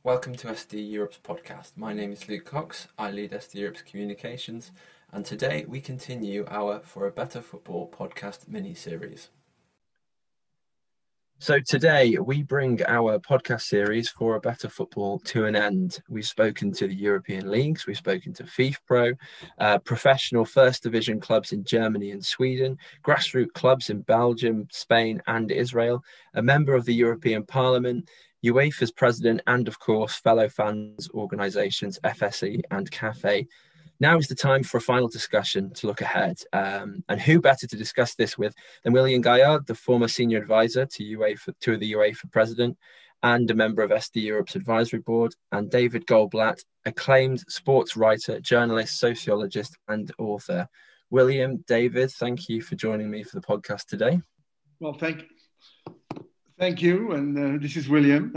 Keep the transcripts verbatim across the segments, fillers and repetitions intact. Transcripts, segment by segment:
Welcome to S D Europe's podcast. My name is Luke Cox. I lead S D Europe's communications, and today we continue our For a Better Football podcast mini-series. So today we bring our podcast series For a Better Football to an end. We've spoken to the European leagues, we've spoken to FIFPro, uh, professional first division clubs in Germany and Sweden, grassroots clubs in Belgium, Spain and Israel, a member of the European Parliament, UEFA's president, and of course fellow fans organisations F S E and C A F E. Now is the time for a final discussion to look ahead. Um, and who better to discuss this with than William Gaillard, the former senior advisor to UEFA, to the UEFA president and a member of S D Europe's advisory board, and David Goldblatt, acclaimed sports writer, journalist, sociologist and author. William, David, thank you for joining me for the podcast today. Well, thank, thank you. And uh, this is William.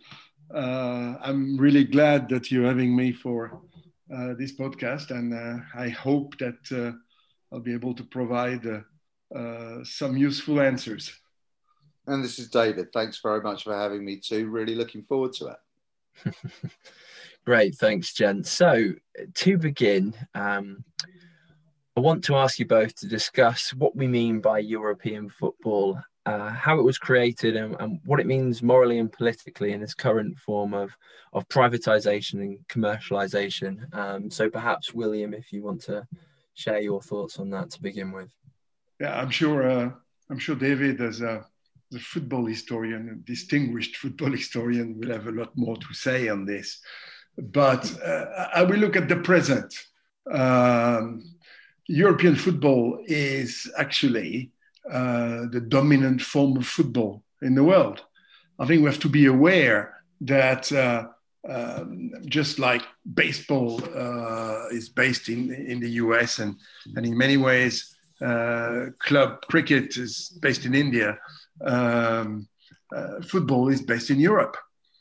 Uh, I'm really glad that you're having me for Uh, this podcast, and uh, I hope that uh, I'll be able to provide uh, uh, some useful answers. And this is David. Thanks very much for having me too. Really looking forward to it. Great, thanks, Jen. So to begin, um, I want to ask you both to discuss what we mean by European football, uh, how it was created and, and what it means morally and politically in its current form of, of privatisation and commercialisation. Um, so perhaps, William, if you want to share your thoughts on that to begin with. Yeah, I'm sure, uh, I'm sure David, as a, as a football historian, a distinguished football historian, will have a lot more to say on this. But uh, I will look at the present. Um, European football is actually uh, the dominant form of football in the world. I think we have to be aware that uh, um, just like baseball uh, is based in, in the U S and, and in many ways uh, club cricket is based in India, um, uh, football is based in Europe.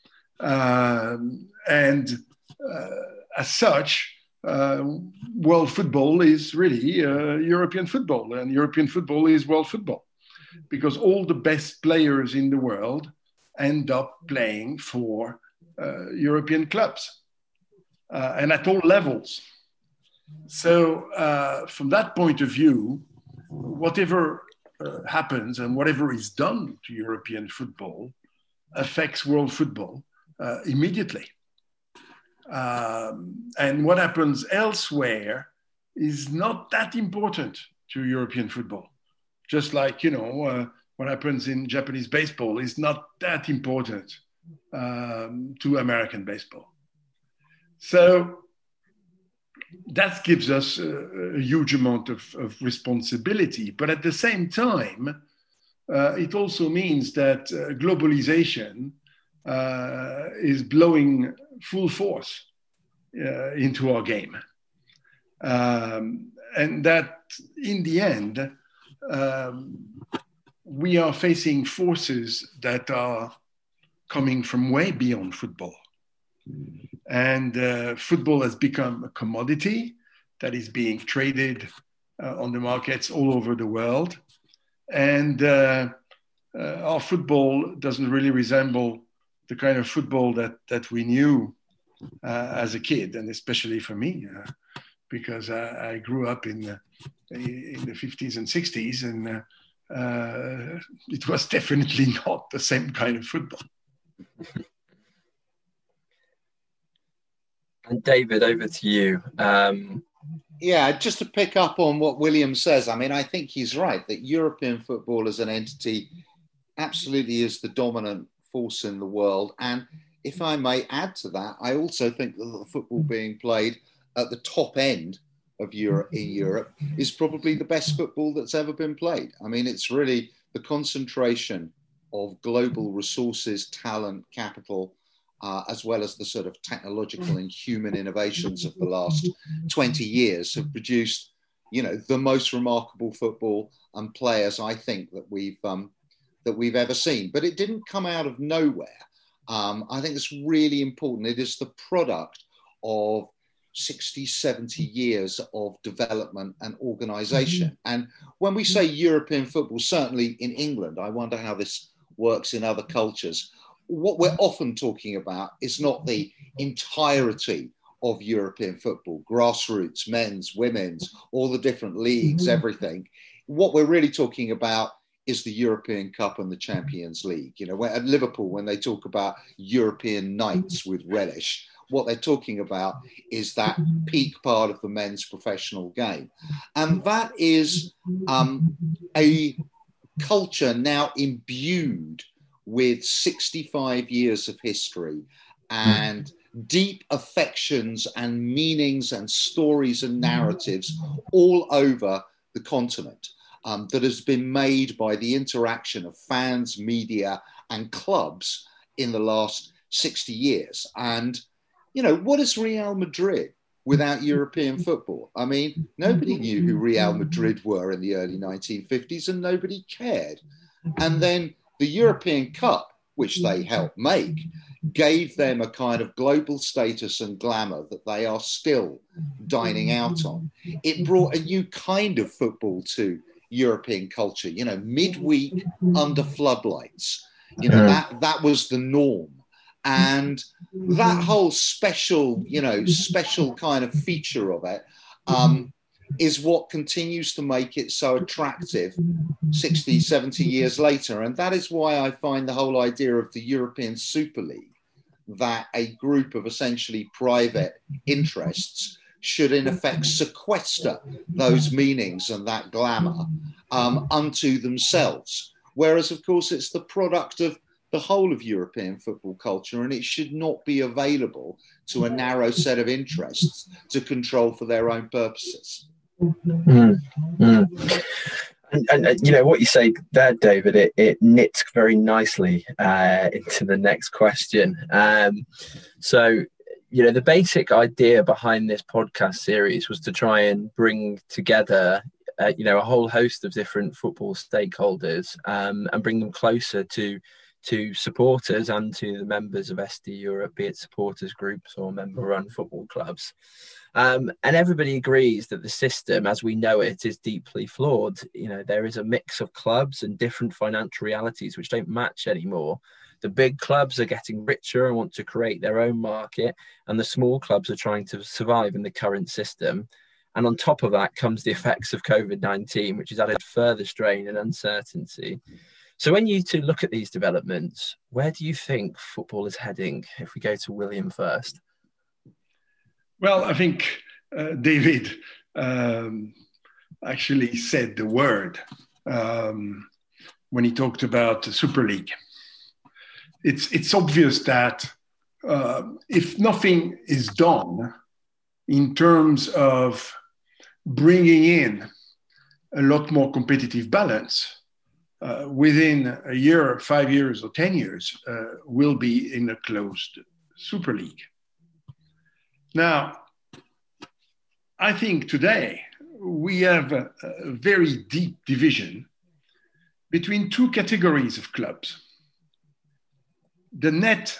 Um, and uh, as such, Uh, world football is really uh, European football, and European football is world football because all the best players in the world end up playing for uh, European clubs uh, and at all levels. So uh, from that point of view, whatever uh, happens and whatever is done to European football affects world football uh, immediately. Um, and what happens elsewhere is not that important to European football. Just like, you know, uh, what happens in Japanese baseball is not that important um, to American baseball. So that gives us a, a huge amount of, of responsibility. But at the same time, uh, it also means that uh, globalization uh, is blowing full force uh, into our game. Um, and that in the end, um, we are facing forces that are coming from way beyond football. And uh, football has become a commodity that is being traded uh, on the markets all over the world. And uh, uh, our football doesn't really resemble the kind of football that, that we knew uh, as a kid, and especially for me, uh, because I, I grew up in the, in the fifties and sixties, and uh, uh, it was definitely not the same kind of football. And David, over to you. Um, yeah, just to pick up on what William says, I mean, I think he's right that European football as an entity absolutely is the dominant force in the world. And if I may add to that, I also think that the football being played at the top end of Europe in Europe is probably the best football that's ever been played. I mean, it's really the concentration of global resources, talent, capital, uh, as well as the sort of technological and human innovations of the last twenty years have produced, you know, the most remarkable football and players, I think, that we've um, that we've ever seen. But it didn't come out of nowhere. Um, I think it's really important. It is the product of sixty, seventy years of development and organisation. Mm-hmm. And when we say European football, certainly in England, I wonder how this works in other cultures, what we're often talking about is not the entirety of European football, grassroots, men's, women's, all the different leagues, everything. What we're really talking about is the European Cup and the Champions League. You know, when, at Liverpool, when they talk about European nights with relish, what they're talking about is that peak part of the men's professional game. And that is um, a culture now imbued with sixty-five years of history and deep affections and meanings and stories and narratives all over the continent, um, that has been made by the interaction of fans, media, and clubs in the last sixty years. And, you know, what is Real Madrid without European football? I mean, nobody knew who Real Madrid were in the early nineteen fifties, and nobody cared. And then the European Cup, which they helped make, gave them a kind of global status and glamour that they are still dining out on. It brought a new kind of football to European culture, you know, midweek under floodlights. You know, that, that was the norm. And that whole special, you know, special kind of feature of it um, is what continues to make it so attractive sixty, seventy years later. And that is why I find the whole idea of the European Super League, that a group of essentially private interests should in effect sequester those meanings and that glamour um, unto themselves. Whereas, of course, it's the product of the whole of European football culture, and it should not be available to a narrow set of interests to control for their own purposes. Mm, mm. And, and, and you know what you say there, David, it, it knits very nicely uh, into the next question. Um, so, you know, the basic idea behind this podcast series was to try and bring together, uh, you know, a whole host of different football stakeholders um, and bring them closer to to supporters and to the members of S D Europe, be it supporters groups or member-run football clubs. Um, and everybody agrees that the system, as we know it, is deeply flawed. You know, there is a mix of clubs and different financial realities which don't match anymore. The big clubs are getting richer and want to create their own market, and the small clubs are trying to survive in the current system. And on top of that comes the effects of COVID nineteen, which has added further strain and uncertainty. So when you two look at these developments, where do you think football is heading? If we go to William first. Well, I think uh, David um, actually said the word um, when he talked about the Super League. It's, it's obvious that uh, if nothing is done in terms of bringing in a lot more competitive balance, uh, within a year, five years or ten years, uh, we'll be in a closed Super League. Now, I think today we have a, a very deep division between two categories of clubs. The net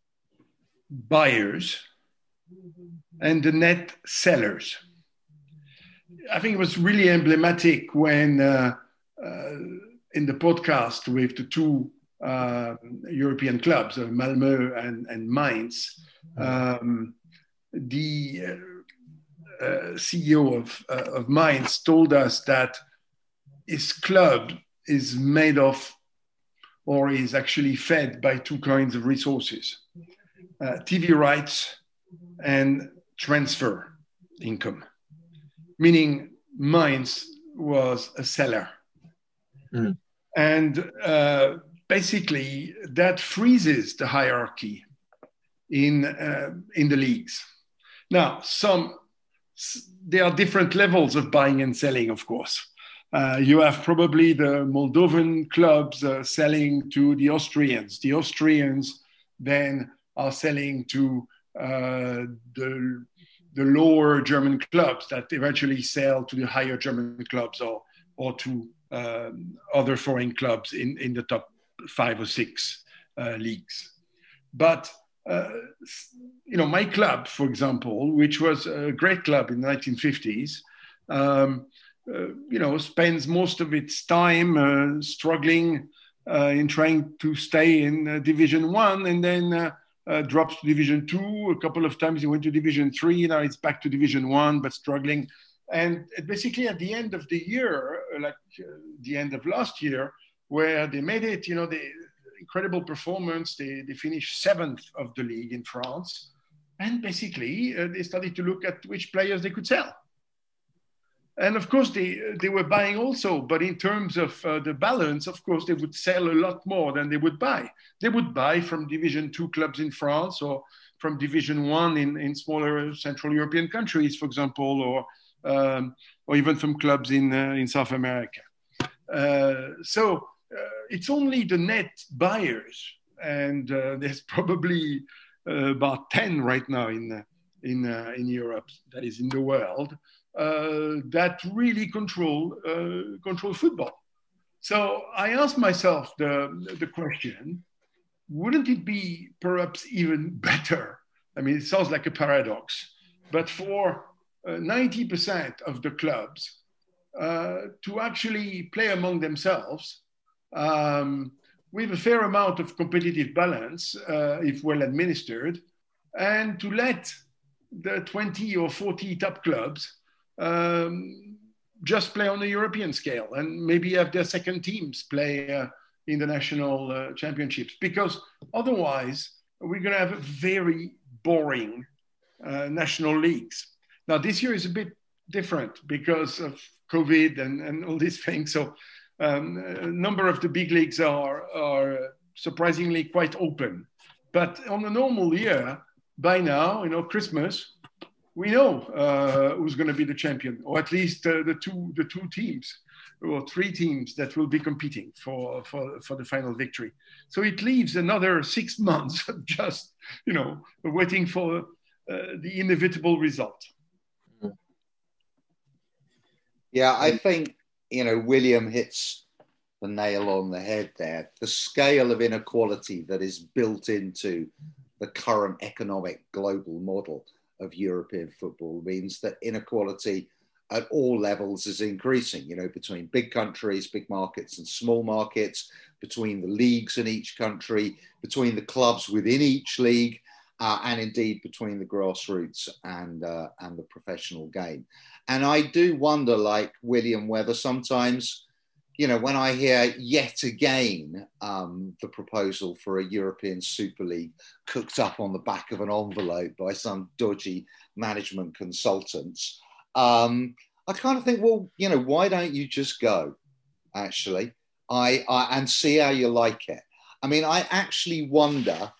buyers and the net sellers. I think it was really emblematic when uh, uh, in the podcast with the two uh, European clubs, uh, Malmö and, and Mainz, um, the uh, uh, C E O of, uh, of Mainz told us that his club is made of, or is actually fed by two kinds of resources, uh, T V rights and transfer income, meaning Mainz was a seller. Mm. And uh, basically that freezes the hierarchy in, uh, in the leagues. Now, some, there are different levels of buying and selling, of course. Uh, you have probably the Moldovan clubs uh, selling to the Austrians. The Austrians then are selling to uh, the, the lower German clubs that eventually sell to the higher German clubs or, or to um, other foreign clubs in, in the top five or six uh, leagues. But, uh, you know, my club, for example, which was a great club in the nineteen fifties, um, Uh, you know, spends most of its time uh, struggling uh, in trying to stay in uh, Division One, and then uh, uh, drops to Division Two. A couple of times he went to Division Three. Now it's back to Division One, but struggling. And basically, at the end of the year, like uh, the end of last year, where they made it, you know, the incredible performance. They they finished seventh of the league in France, and basically uh, they started to look at which players they could sell. And of course, they they were buying also, but in terms of uh, the balance, of course, they would sell a lot more than they would buy. They would buy from Division Two clubs in France, or from Division One in, in smaller Central European countries, for example, or um, or even from clubs in uh, in South America. Uh, so uh, it's only the net buyers, and uh, there's probably uh, about ten right now in in uh, in Europe, that is in the world. Uh, that really control uh, control football. So I asked myself the, the question, wouldn't it be perhaps even better? I mean, it sounds like a paradox, but for uh, ninety percent of the clubs uh, to actually play among themselves um, with a fair amount of competitive balance, uh, if well administered, and to let the twenty or forty top clubs Um, just play on a European scale, and maybe have their second teams play uh, in the national uh, championships, because otherwise we're going to have very boring uh, national leagues. Now this year is a bit different because of COVID and, and all these things. So um, a number of the big leagues are, are surprisingly quite open. But on a normal year, by now, you know, Christmas, we know uh, who's going to be the champion, or at least uh, the two the two teams or three teams that will be competing for, for, for the final victory. So it leaves another six months of just, you know, waiting for uh, the inevitable result. Yeah, I think, you know, William hits the nail on the head there. The scale of inequality that is built into the current economic global model of European football means that inequality at all levels is increasing, you know, between big countries, big markets and small markets, between the leagues in each country, between the clubs within each league, uh, and indeed between the grassroots and, uh, and the professional game. And I do wonder, like William, whether sometimes, you know, when I hear yet again um, the proposal for a European Super League cooked up on the back of an envelope by some dodgy management consultants, um, I kind of think, well, you know, why don't you just go, actually, I, I and see how you like it? I mean, I actually wonder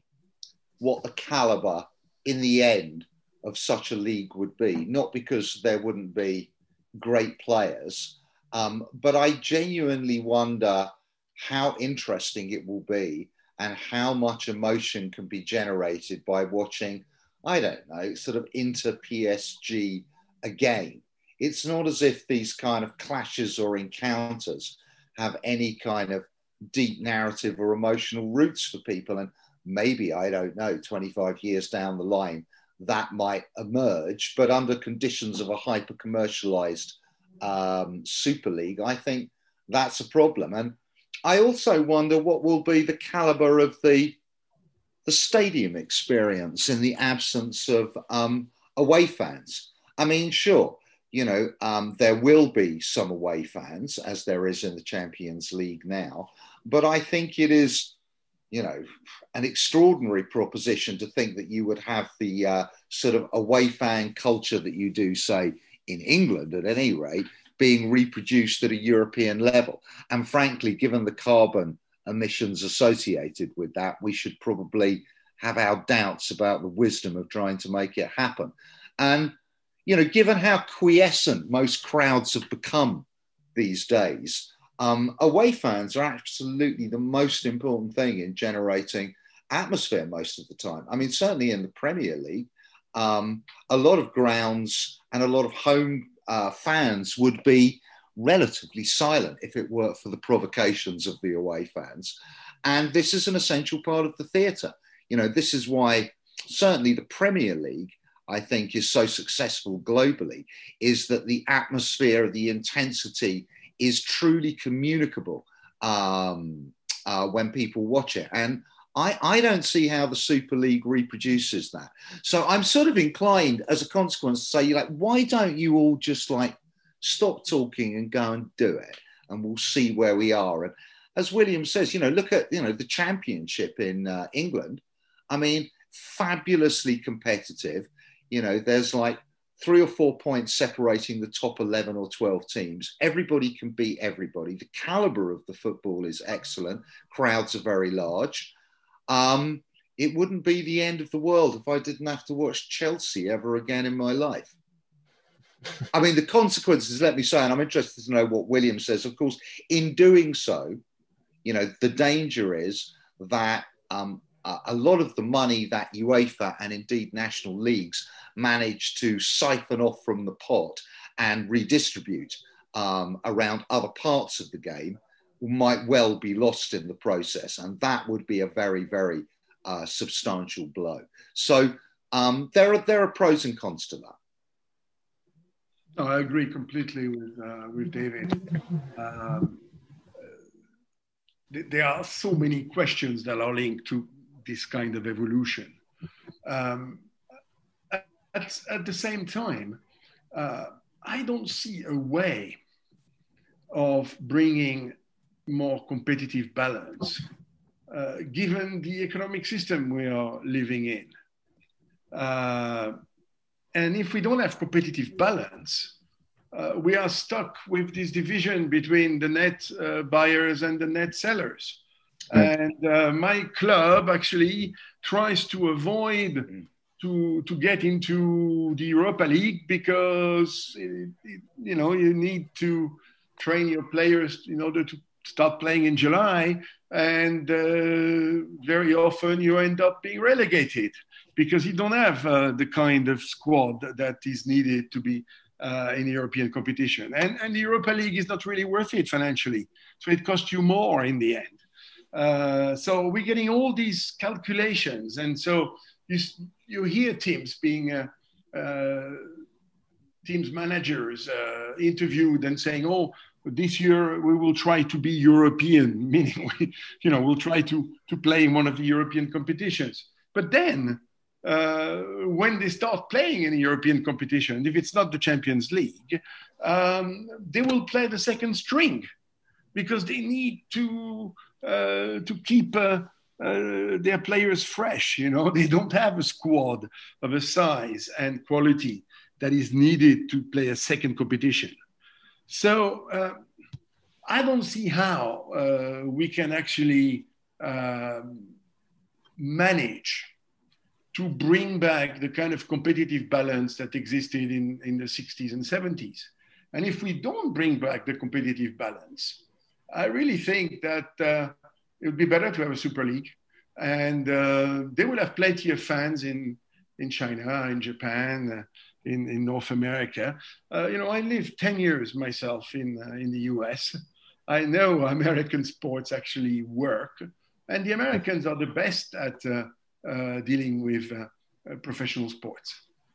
what the caliber in the end of such a league would be, not because there wouldn't be great players, Um, but I genuinely wonder how interesting it will be and how much emotion can be generated by watching, I don't know, sort of Inter P S G again. It's not as if these kind of clashes or encounters have any kind of deep narrative or emotional roots for people. And maybe, I don't know, twenty-five years down the line, that might emerge, but under conditions of a hyper-commercialized Um, Super League, I think that's a problem. And I also wonder what will be the caliber of the the stadium experience in the absence of um, away fans. I mean, sure, you know, um, there will be some away fans, as there is in the Champions League now, but I think it is, you know, an extraordinary proposition to think that you would have the uh, sort of away fan culture that you do, say, in England at any rate, being reproduced at a European level. And frankly, given the carbon emissions associated with that, we should probably have our doubts about the wisdom of trying to make it happen. And, you know, given how quiescent most crowds have become these days, um, away fans are absolutely the most important thing in generating atmosphere most of the time. I mean, certainly in the Premier League, um, a lot of grounds and a lot of home uh, fans would be relatively silent if it weren't for the provocations of the away fans. And this is an essential part of the theatre. You know, this is why certainly the Premier League, I think, is so successful globally, is that the atmosphere, the intensity is truly communicable um, uh, when people watch it. And I, I don't see how the Super League reproduces that. So I'm sort of inclined, as a consequence, to say, like, why don't you all just like stop talking and go and do it, and we'll see where we are. And as William says, you know, look at, you know, the Championship in uh, England. I mean, fabulously competitive. You know, there's like three or four points separating the top eleven or twelve teams. Everybody can beat everybody. The caliber of the football is excellent. Crowds are very large. Um, it wouldn't be the end of the world if I didn't have to watch Chelsea ever again in my life. I mean, the consequences, let me say, and I'm interested to know what William says, of course, in doing so, you know, the danger is that um, a lot of the money that UEFA and indeed national leagues manage to siphon off from the pot and redistribute um, around other parts of the game might well be lost in the process. And that would be a very, very uh, substantial blow. So um, there are there are pros and cons to that. No, I agree completely with, uh, with David. Um, th- there are so many questions that are linked to this kind of evolution. Um, at, at the same time, uh, I don't see a way of bringing more competitive balance, uh, given the economic system we are living in. Uh, and if we don't have competitive balance, uh, we are stuck with this division between the net uh, buyers and the net sellers. Right. And uh, my club actually tries to avoid mm. to, to get into the Europa League because, it, it, you know, you need to train your players in order to start playing in July, and uh, very often you end up being relegated because you don't have uh, the kind of squad that is needed to be uh, in European competition. And, and the Europa League is not really worth it financially, so it costs you more in the end. Uh, so we're getting all these calculations, and so you, you hear teams being uh, uh, teams managers uh, interviewed and saying, "Oh, this year we will try to be European," meaning we, you know, we'll try to to play in one of the European competitions. But then, uh, when they start playing in a European competition, if it's not the Champions League, um, they will play the second string because they need to uh, to keep uh, uh, their players fresh. You know, they don't have a squad of a size and quality that is needed to play a second competition. So uh, I don't see how uh, we can actually uh, manage to bring back the kind of competitive balance that existed in, in the sixties and seventies. And if we don't bring back the competitive balance, I really think that uh, it would be better to have a Super League. And uh, they will have plenty of fans in, in China, in Japan, uh, In, in North America. Uh, you know, I lived ten years myself in, uh, in the U S. I know American sports actually work, and the Americans are the best at uh, uh, dealing with uh, uh, professional sports.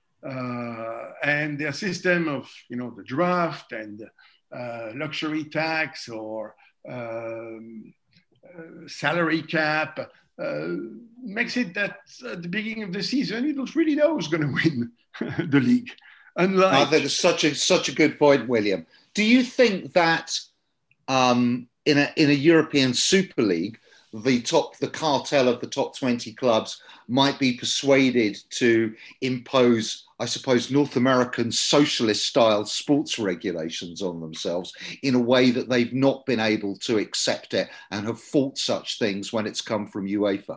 Uh, and their system of, you know, the draft and uh, luxury tax or um, uh, salary cap uh, makes it that at the beginning of the season, you don't really know who's going to win the league. Unlike... I think it's such a such a good point, William. Do you think that um, in a in a European Super League, the top the cartel of the top twenty clubs might be persuaded to impose, I suppose, North American socialist style sports regulations on themselves in a way that they've not been able to accept it and have fought such things when it's come from UEFA?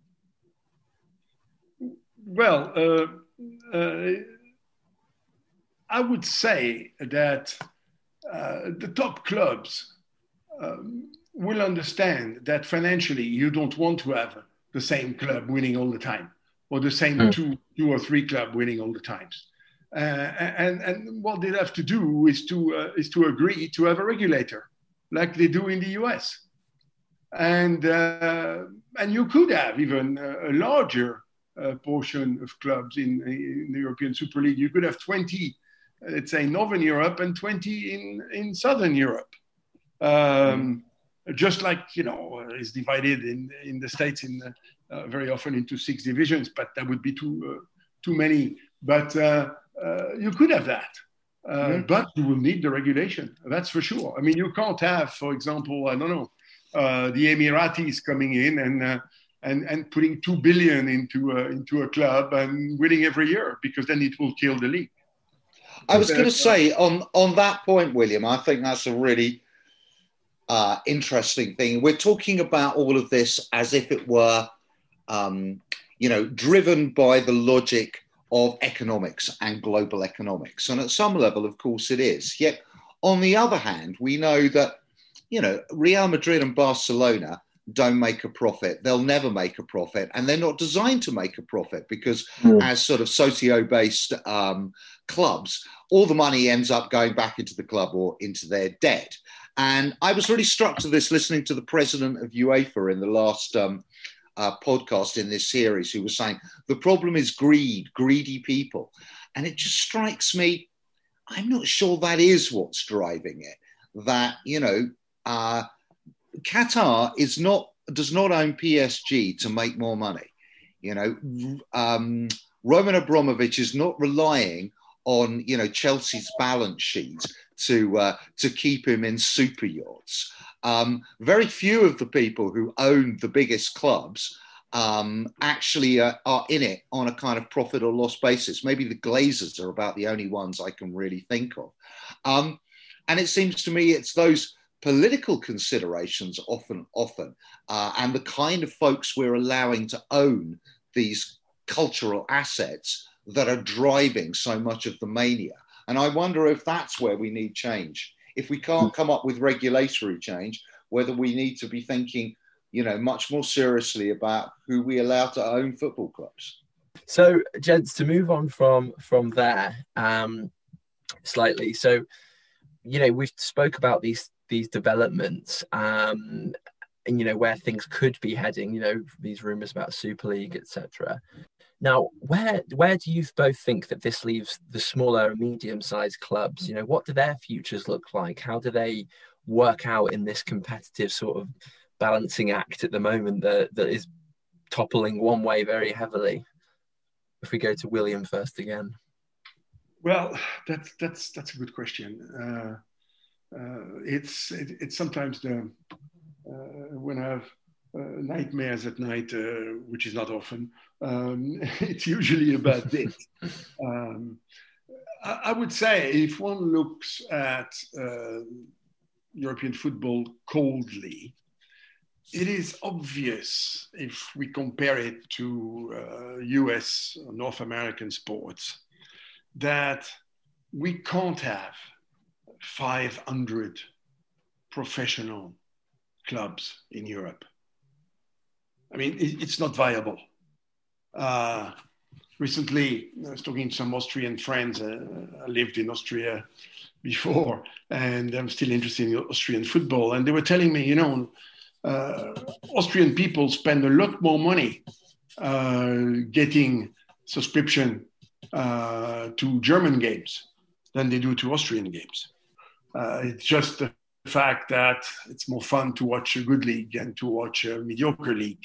Well, uh... Uh, I would say that uh, the top clubs um, will understand that financially you don't want to have the same club winning all the time or the same mm. two, two or three club winning all the times. Uh, and, and what they have to do is to, uh, is to agree to have a regulator like they do in the U S. And, uh, and you could have even a, a larger Uh, portion of clubs in, in the European Super League. You could have twenty, let's say, Northern Europe and twenty in, in Southern Europe. Um, just like, you know, uh, it's divided in, in the States in uh, uh, very often into six divisions, but that would be too, uh, too many. But uh, uh, you could have that. Uh, mm-hmm. But you will need the regulation, that's for sure. I mean, you can't have, for example, I don't know, uh, the Emiratis coming in and uh, and and putting two billion into a, into a club and winning every year, because then it will kill the league. I was going to say on on that point, William, I think that's a really uh, interesting thing. We're talking about all of this as if it were, um, you know, driven by the logic of economics and global economics. And at some level, of course, it is. Yet, on the other hand, we know that, you know, Real Madrid and Barcelona don't make a profit. They'll never make a profit. And they're not designed to make a profit because mm. as sort of socio-based um, clubs, all the money ends up going back into the club or into their debt. And I was really struck to this listening to the president of UEFA in the last um, Uh, podcast in this series, who was saying the problem is greed, greedy people. And it just strikes me, I'm not sure that is what's driving it. That, you know, uh, Qatar is not, does not own P S G to make more money. You know, um, Roman Abramovich is not relying on, you know, Chelsea's balance sheet to uh, to keep him in super yachts. Um, very few of the people who own the biggest clubs um, actually uh, are in it on a kind of profit or loss basis. Maybe the Glazers are about the only ones I can really think of. Um, and it seems to me it's those political considerations often, often, uh, and the kind of folks we're allowing to own these cultural assets that are driving so much of the mania. And I wonder if that's where we need change. If we can't come up with regulatory change, whether we need to be thinking, you know, much more seriously about who we allow to own football clubs. So, gents, to move on from from there um, slightly. So, you know, we've spoke about these these developments um, and, you know, where things could be heading, you know, these rumours about Super League, et cetera. Now, where where do you both think that this leaves the smaller and medium-sized clubs? You know, what do their futures look like? How do they work out in this competitive sort of balancing act at the moment that, that is toppling one way very heavily? If we go to William first again. Well, that's that's that's a good question. Uh, uh, it's it, it's sometimes the uh, when I have Uh, nightmares at night, uh, which is not often. Um, it's usually about this. Um, I, I would say if one looks at uh, European football coldly, it is obvious if we compare it to uh, U S or North American sports that we can't have five hundred professional clubs in Europe. I mean, it's not viable. Uh, recently, I was talking to some Austrian friends. Uh, I lived in Austria before, and I'm still interested in Austrian football. And they were telling me, you know, uh, Austrian people spend a lot more money uh, getting subscription uh, to German games than they do to Austrian games. Uh, it's just the fact that it's more fun to watch a good league than to watch a mediocre league.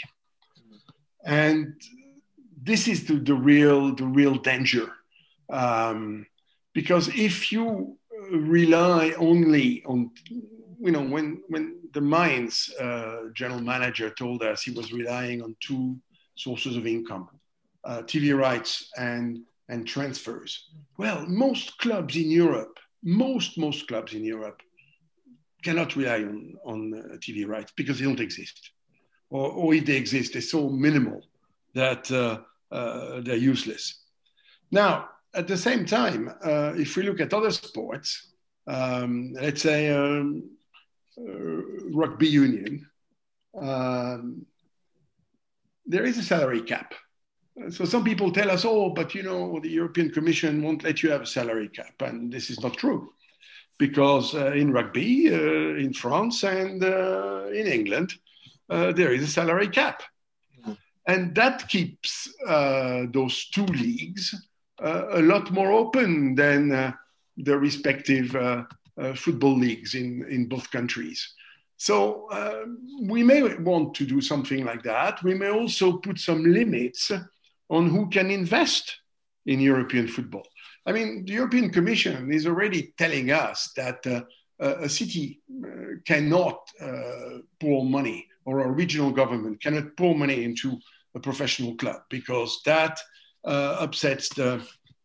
And this is the, the real the real danger, um, because if you rely only on, you know, when when the Mainz uh, general manager told us he was relying on two sources of income, uh, T V rights and and transfers. Well, most clubs in Europe, most most clubs in Europe cannot rely on on uh, T V rights because they don't exist. Or, or if they exist, they're so minimal that uh, uh, they're useless. Now, at the same time, uh, if we look at other sports, um, let's say um, uh, rugby union, um, there is a salary cap. So some people tell us, oh, but you know, the European Commission won't let you have a salary cap. And this is not true. Because uh, in rugby, uh, in France and uh, in England, Uh, there is a salary cap. And that keeps uh, those two leagues uh, a lot more open than uh, the respective uh, uh, football leagues in, in both countries. So uh, we may want to do something like that. We may also put some limits on who can invest in European football. I mean, the European Commission is already telling us that uh, a city uh, cannot uh, pour money, or a regional government cannot pour money into a professional club, because that uh, upsets the,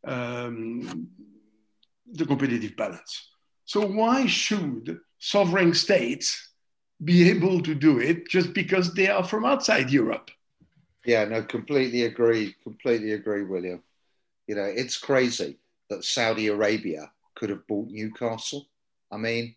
um, the competitive balance. So why should sovereign states be able to do it just because they are from outside Europe? Yeah, no, completely agree. Completely agree, William. You know, it's crazy that Saudi Arabia could have bought Newcastle. I mean,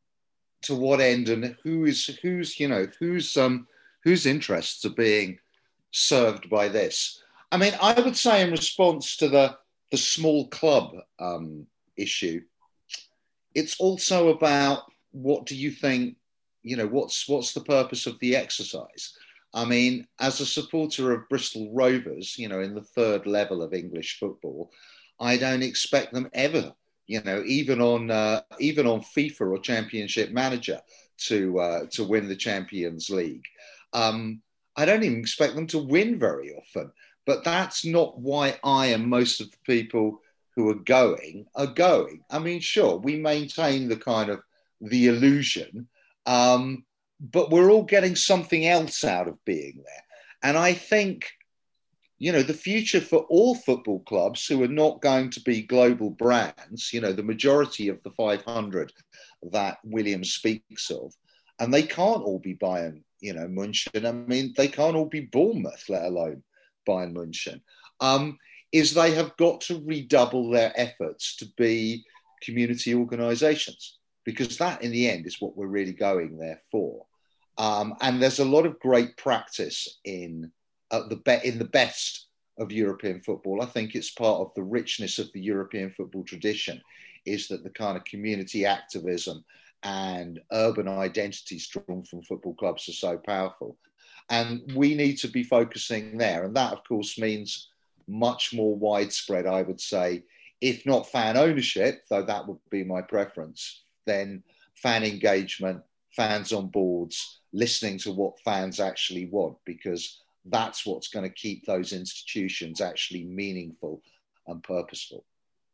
to what end, and who is who's you know who's um whose interests are being served by this? I mean, I would say in response to the the small club um, issue, it's also about what do you think? You know, what's what's the purpose of the exercise? I mean, as a supporter of Bristol Rovers, you know, in the third level of English football, I don't expect them ever, you know, even on uh, even on FIFA or Championship Manager to uh, to win the Champions League. Um, I don't even expect them to win very often. But that's not why I and most of the people who are going are going. I mean, sure, we maintain the kind of the illusion, um, but we're all getting something else out of being there. And I think, you know, the future for all football clubs who are not going to be global brands, you know, the majority of the five hundred that William speaks of, and they can't all be Bayern, you know, München. I mean, they can't all be Bournemouth, let alone Bayern München, um, is they have got to redouble their efforts to be community organisations, because that, in the end, is what we're really going there for. Um, and there's a lot of great practice in uh, the be- in the best of European football. I think it's part of the richness of the European football tradition, is that the kind of community activism and urban identities drawn from football clubs are so powerful. And we need to be focusing there. And that, of course, means much more widespread, I would say, if not fan ownership, though that would be my preference, then fan engagement, fans on boards, listening to what fans actually want, because that's what's going to keep those institutions actually meaningful and purposeful.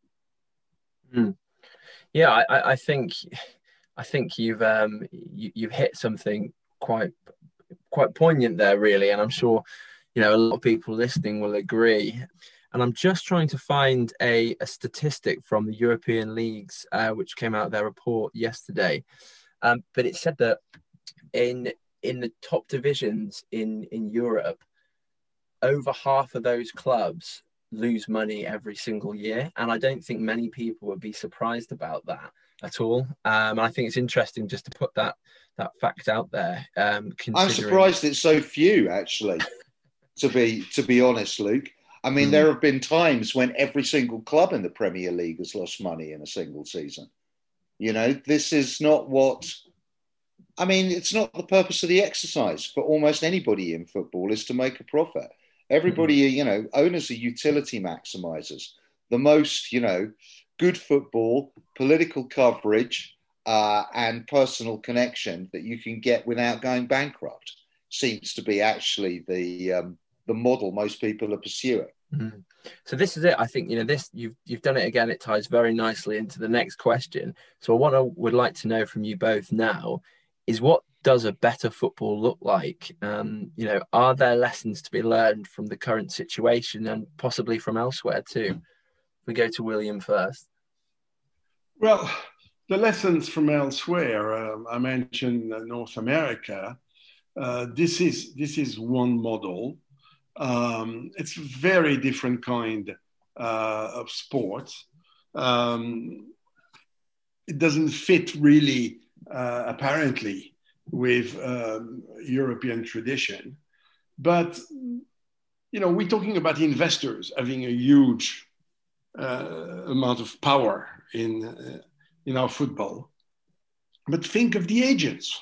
Mm. Yeah, I, I think I think you've um, you, you've hit something quite quite poignant there, really, and I'm sure you know a lot of people listening will agree. And I'm just trying to find a, a statistic from the European leagues, uh, which came out their report yesterday. Um, but it said that in in the top divisions in in Europe, over half of those clubs lose money every single year, and I don't think many people would be surprised about that at all. Um, I think it's interesting just to put that that fact out there. Um, considering... I'm surprised it's so few, actually. to be to be honest, Luke. I mean, mm. there have been times when every single club in the Premier League has lost money in a single season. You know, this is not what. I mean, it's not the purpose of the exercise for almost anybody in football is to make a profit. Everybody, mm. you know, owners are utility maximizers. The most, you know, good football, political coverage, uh, and personal connection that you can get without going bankrupt seems to be actually the um, the model most people are pursuing. Mm. So this is it. I think, you know, this you've you've done it again. It ties very nicely into the next question. So what I would like to know from you both now is, what does a better football look like? Um, you know, are there lessons to be learned from the current situation and possibly from elsewhere too? We go to William first. Well, the lessons from elsewhere. Uh, I mentioned uh, North America. Uh, this is this is one model. Um, it's a very different kind uh, of sport. Um, it doesn't fit really, uh, apparently, with um, European tradition. But, you know, we're talking about investors having a huge uh, amount of power in, uh, in our football. But think of the agents.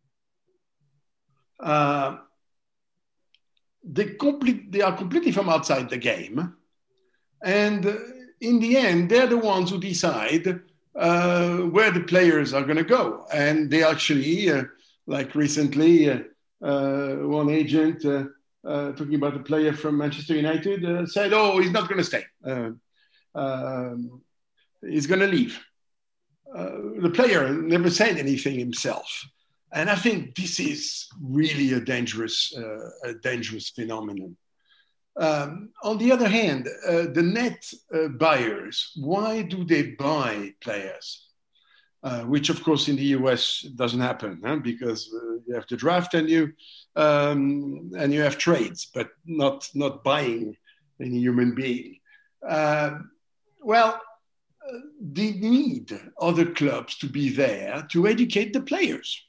Uh, They, complete, they are completely from outside the game. And uh, in the end, they're the ones who decide uh, where the players are going to go. And they actually uh, Like recently, uh, uh, one agent uh, uh, talking about a player from Manchester United uh, said, "Oh, he's not going to stay. Uh, um, he's going to leave." Uh, the player never said anything himself, and I think this is really a dangerous, uh, a dangerous phenomenon. Um, on the other hand, uh, the net uh, buyers, why do they buy players? Uh, which, of course, in the U S doesn't happen, huh? Because uh, you have the draft and you um, and you have trades, but not not buying any human being. Uh, well, uh, they need other clubs to be there to educate the players.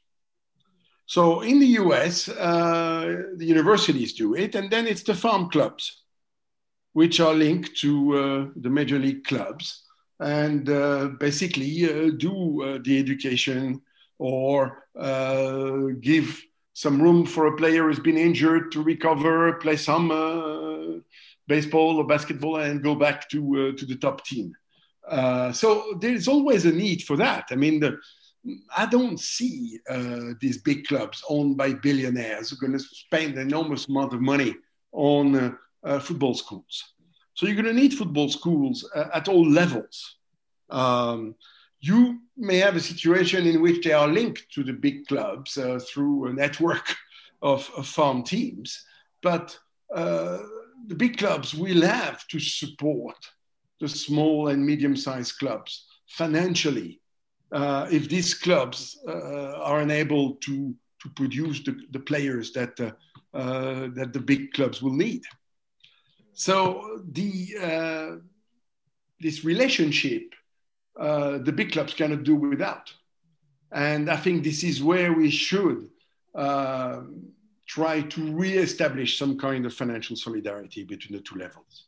So in the U S, uh, the universities do it, and then it's the farm clubs, which are linked to uh, the major league clubs, and uh, basically uh, do uh, the education or uh, give some room for a player who's been injured to recover, play some uh, baseball or basketball, and go back to uh, to the top team. Uh, so there's always a need for that. I mean, the, I don't see uh, these big clubs owned by billionaires who are going to spend an enormous amount of money on uh, uh, football schools. So you're going to need football schools uh, at all levels. Um, you may have a situation in which they are linked to the big clubs uh, through a network of, of farm teams, but uh, the big clubs will have to support the small and medium-sized clubs financially uh, if these clubs uh, are unable to, to produce the, the players that, uh, uh, that the big clubs will need. So the uh, this relationship, uh, the big clubs cannot do without. And I think this is where we should uh, try to re-establish some kind of financial solidarity between the two levels.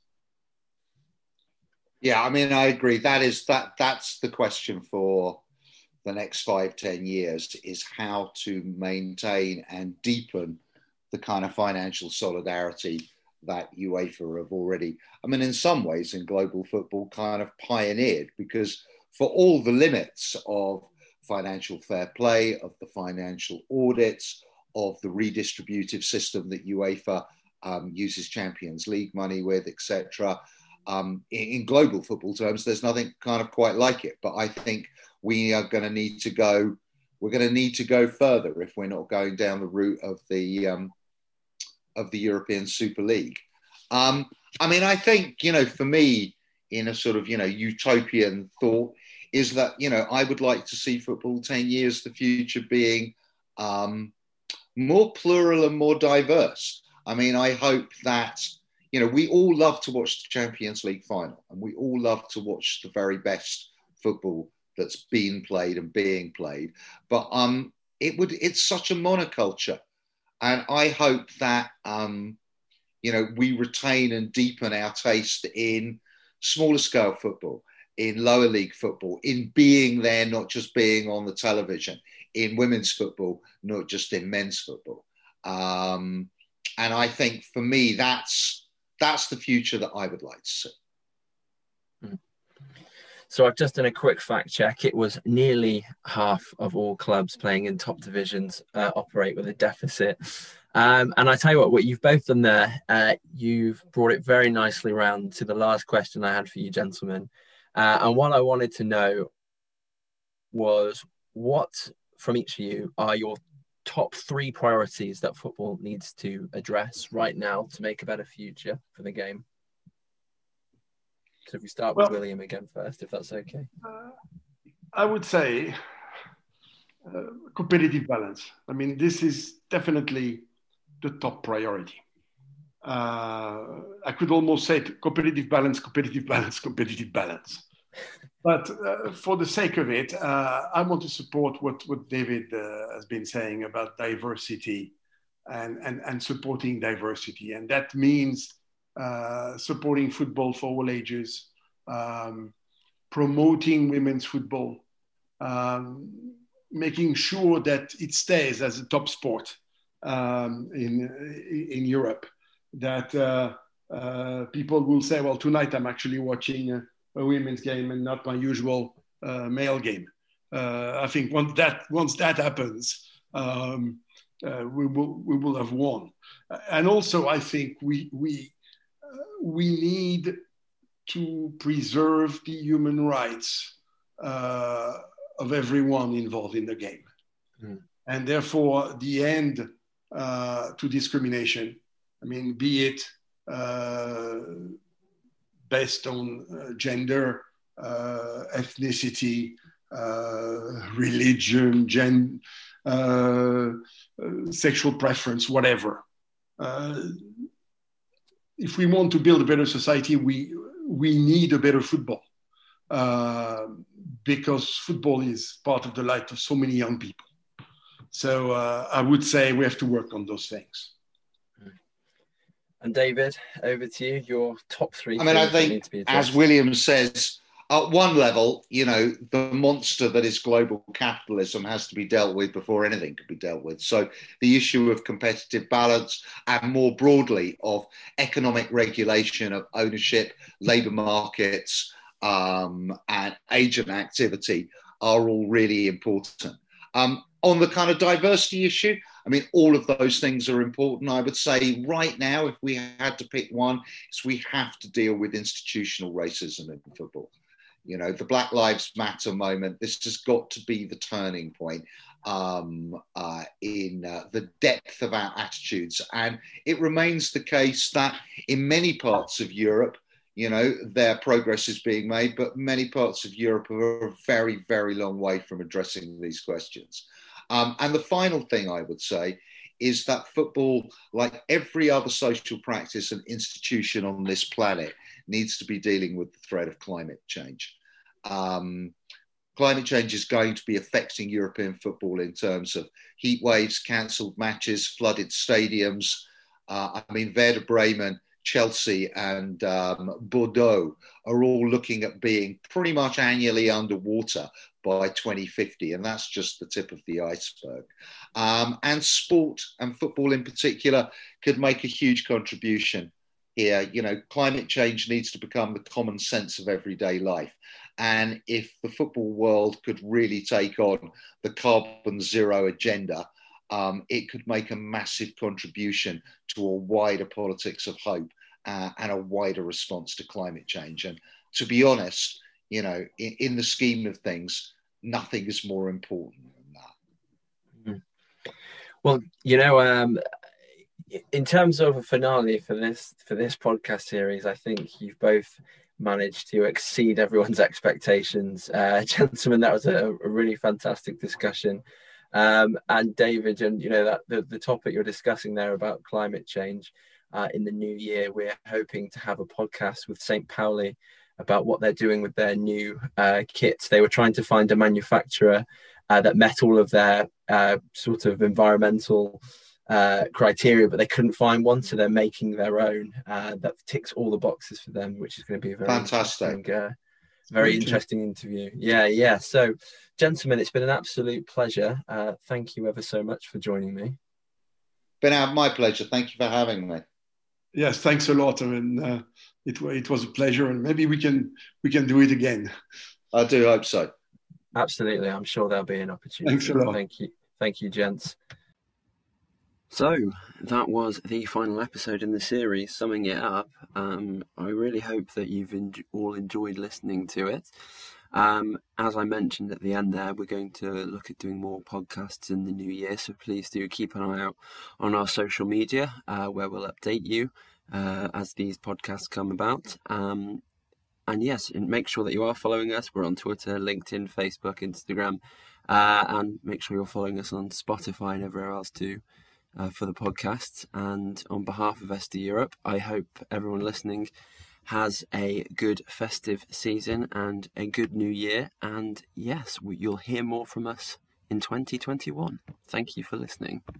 Yeah, I mean, I agree. That is that. That's the question for the next five, ten years: is how to maintain and deepen the kind of financial solidarity that UEFA have already, I mean, in some ways in global football kind of pioneered, because for all the limits of financial fair play, of the financial audits, of the redistributive system that UEFA um, uses Champions League money with, et cetera, um, in, in global football terms, there's nothing kind of quite like it. But I think we are going to need to go, we're going to need to go further if we're not going down the route of the um, of the European Super League. Um, I mean, I think, you know, for me, in a sort of, you know, utopian thought, is that, you know, I would like to see football ten years, the future being um, more plural and more diverse. I mean, I hope that, you know, we all love to watch the Champions League final, and we all love to watch the very best football that's been played and being played. But um, it would, it's such a monoculture. And I hope that, um, you know, we retain and deepen our taste in smaller scale football, in lower league football, in being there, not just being on the television, in women's football, not just in men's football. Um, and I think for me, that's that's the future that I would like to see. Mm. So I've just done a quick fact check. It was nearly half of all clubs playing in top divisions uh, operate with a deficit. Um, and I tell you what, what you've both done there, uh, you've brought it very nicely round to the last question I had for you gentlemen. Uh, and what I wanted to know was, what from each of you are your top three priorities that football needs to address right now to make a better future for the game? So if we start with well, William again first, if that's okay. Uh, I would say uh, competitive balance. I mean, this is definitely the top priority. Uh, I could almost say competitive balance, competitive balance, competitive balance. But uh, for the sake of it, uh, I want to support what, what David uh, has been saying about diversity and, and, and supporting diversity. And that means uh, supporting football for all ages, um, promoting women's football, um, making sure that it stays as a top sport um, in, in Europe, that uh, uh, people will say, well, tonight I'm actually watching a, a women's game and not my usual uh, male game. Uh, I think once that once that happens, um, uh, we will we will have won. And also, I think we we uh, we need to preserve the human rights uh, of everyone involved in the game, mm. and therefore the end uh, to discrimination. I mean, be it uh, based on uh, gender, uh, ethnicity, uh, religion, gen, uh, uh, sexual preference, whatever. Uh, if we want to build a better society, we we need a better football, uh, because football is part of the life of so many young people. So uh, I would say we have to work on those things. And David, over to you. Your top three. I mean, I think, as William says, at one level, you know, the monster that is global capitalism has to be dealt with before anything can be dealt with. So the issue of competitive balance and more broadly of economic regulation of ownership, labour markets, um, and agent activity are all really important. Um, on the kind of diversity issue, I mean, all of those things are important. I would say right now, if we had to pick one, is we have to deal with institutional racism in football. You know, the Black Lives Matter moment, this has got to be the turning point um, uh, in uh, the depth of our attitudes. And it remains the case that in many parts of Europe, you know, their progress is being made, but many parts of Europe are a very, very long way from addressing these questions. Um, and the final thing I would say is that football, like every other social practice and institution on this planet, needs to be dealing with the threat of climate change. Um, climate change is going to be affecting European football in terms of heat waves, cancelled matches, flooded stadiums. Uh, I mean, Werder Bremen, Chelsea and um, Bordeaux are all looking at being pretty much annually underwater by twenty fifty, and that's just the tip of the iceberg. Um, and sport and football in particular could make a huge contribution here. You know, climate change needs to become the common sense of everyday life. And if the football world could really take on the carbon zero agenda, um, it could make a massive contribution to a wider politics of hope uh, and a wider response to climate change. And to be honest, you know, in, in the scheme of things, nothing is more important than that. Well, you know, um, in terms of a finale for this for this podcast series, I think you've both managed to exceed everyone's expectations. Uh, gentlemen, that was a, a really fantastic discussion. Um, and David, and you know that the, the topic you're discussing there about climate change, uh, in the new year, we're hoping to have a podcast with Saint Pauli about what they're doing with their new uh, kits. They were trying to find a manufacturer uh, that met all of their uh, sort of environmental uh, criteria, but they couldn't find one, so they're making their own uh, that ticks all the boxes for them, which is going to be a very fantastic, interesting, uh, very interesting interview. Yeah, yeah. So, gentlemen, it's been an absolute pleasure. Uh, thank you ever so much for joining me. Been my pleasure. Thank you for having me. Yes, thanks a lot. I mean, uh, it it was a pleasure, and maybe we can we can do it again. I do hope so. Absolutely, I'm sure there'll be an opportunity. Thanks a lot. Thank you, thank you, gents. So that was the final episode in the series. Summing it up, um, I really hope that you've en- all enjoyed listening to it. Um, as I mentioned at the end there, we're going to look at doing more podcasts in the new year, so please do keep an eye out on our social media, uh, where we'll update you uh, as these podcasts come about. Um, and yes, and make sure that you are following us. We're on Twitter, LinkedIn, Facebook, Instagram, uh, and make sure you're following us on Spotify and everywhere else too. Uh, for the podcast. And on behalf of Esther Europe, I hope everyone listening has a good festive season and a good new year. And yes, we, you'll hear more from us in twenty twenty-one. Thank you for listening.